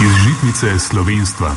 Iz žitnice slovenstva.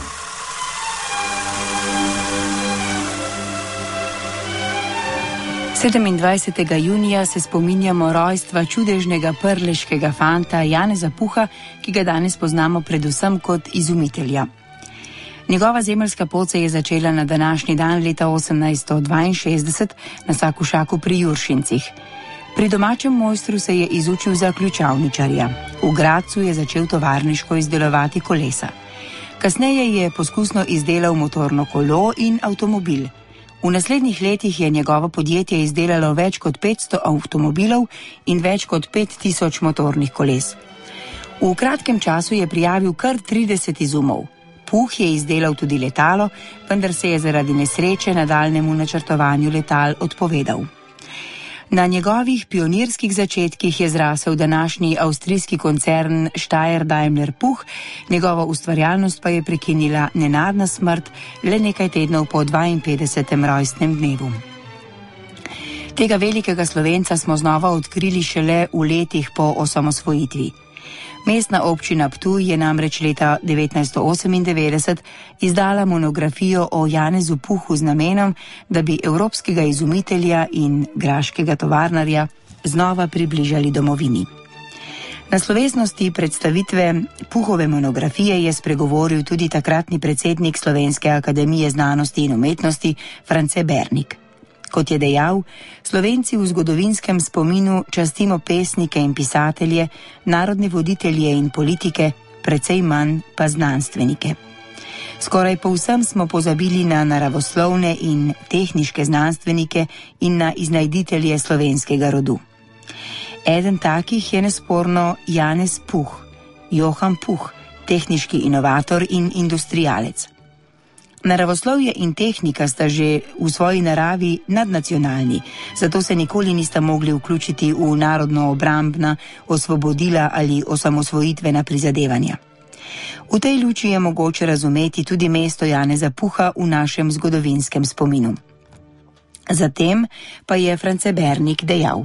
Sedemindvajsetega junija se spominjamo rojstva čudežnega prleškega fanta Janeza Puha, ki ga danes poznamo predvsem kot izumitelja. Njegova zemeljska pot se je začela na današnji dan leta 1862 na Sakušaku pri Juršincih. Pri domačem mojstru se je izučil za ključavničarja. V Gradcu je začel tovarniško izdelovati kolesa. Kasneje je poskusno izdelal motorno kolo in avtomobil. V naslednjih letih je njegovo podjetje izdelalo več kot 500 avtomobilov in več kot 5000 motornih koles. V kratkem času je prijavil kar 30 izumov. Puh je izdelal tudi letalo, vendar se je zaradi nesreče nadaljnjemu načrtovanju letal odpovedal. Na njegovih pionirskih začetkih je zrasel današnji avstrijski koncern Steyr Daimler Puch, njegova ustvarjalnost pa je prekinila nenadna smrt le nekaj tednov po 52. rojstnem dnevu. Tega velikega Slovenca smo znova odkrili šele v letih po osamosvojitvi. Mestna občina Ptuj je namreč leta 1998 izdala monografijo o Janezu Puhu z namenom, da bi evropskega izumitelja in graškega tovarnarja znova približali domovini. Na slovesnosti predstavitve Puhove monografije je spregovoril tudi takratni predsednik Slovenske akademije znanosti in umetnosti France Bernik. Kot je dejal, Slovenci v zgodovinskem spominu častimo pesnike in pisatelje, narodne voditelje in politike, precej manj pa znanstvenike. Skoraj povsem smo pozabili na naravoslovne in tehniške znanstvenike in na iznajditelje slovenskega rodu. Eden takih je nesporno Janez Puh, Johan Puh, tehniški inovator in industrialec. Naravoslovje in tehnika sta že v svoji naravi nadnacionalni, zato se nikoli nista mogli vključiti v narodno-obrambna, osvobodila ali osamosvojitvena prizadevanja. V tej luči je mogoče razumeti tudi mesto Janeza Puha v našem zgodovinskem spominu. Zatem pa je France Bernik dejal: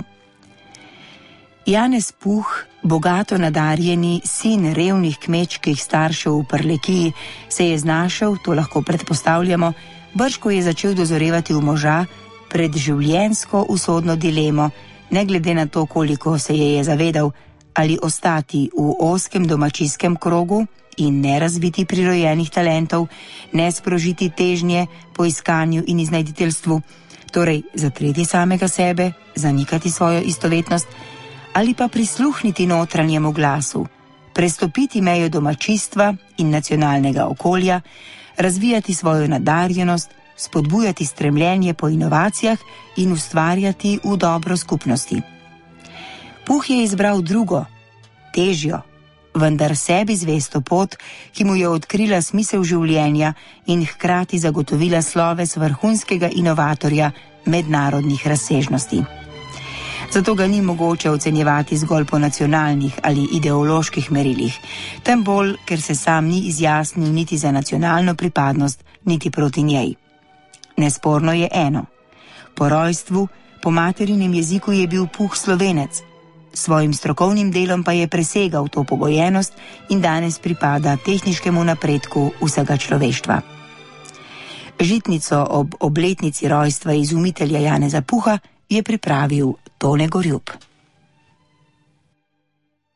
Janez Puh, bogato nadarjeni sin revnih kmečkih staršev v Prlekiji, se je znašel, to lahko predpostavljamo, brž ko je začel dozorevati v moža, pred življenjsko usodno dilemo, ne glede na to, koliko se je zavedal, ali ostati v ozkem domačijskem krogu in ne razviti prirojenih talentov, ne sprožiti težnje po iskanju in iznajditeljstvu, torej zatreti samega sebe, zanikati svojo istovetnost, ali pa prisluhniti notranjemu glasu, prestopiti mejo domačistva in nacionalnega okolja, razvijati svojo nadarjenost, spodbujati stremljenje po inovacijah in ustvarjati v dobro skupnosti. Puh je izbral drugo, težjo, vendar sebi zvesto pot, ki mu je odkrila smisel življenja in hkrati zagotovila sloves vrhunskega inovatorja mednarodnih razsežnosti. Zato ga ni mogoče ocenjevati zgolj po nacionalnih ali ideoloških merilih, tem bolj, ker se sam ni izjasnil niti za nacionalno pripadnost, niti proti njej. Nesporno je eno. Po rojstvu, po materinem jeziku je bil Puh Slovenec, svojim strokovnim delom pa je presegal to pogojenost in danes pripada tehniškemu napredku vsega človeštva. Žitnico ob obletnici rojstva izumitelja Janeza Puha je pripravil Tone Gorjup.